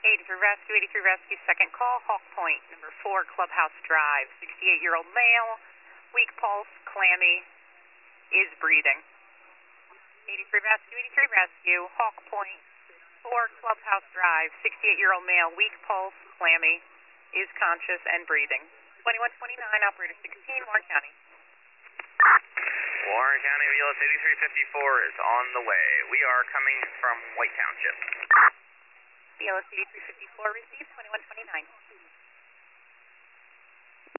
83 Rescue, second call, Hawk Point, number 4, Clubhouse Drive, 68-year-old male, weak pulse, clammy, is breathing. 83 Rescue, Hawk Point, 4, Clubhouse Drive, 68-year-old male, weak pulse, clammy, is conscious and breathing. 2129, operator 16, Warren County. Warren County, VLS 8354 is on the way. We are coming from White Township. VLS 8354 received, 2129.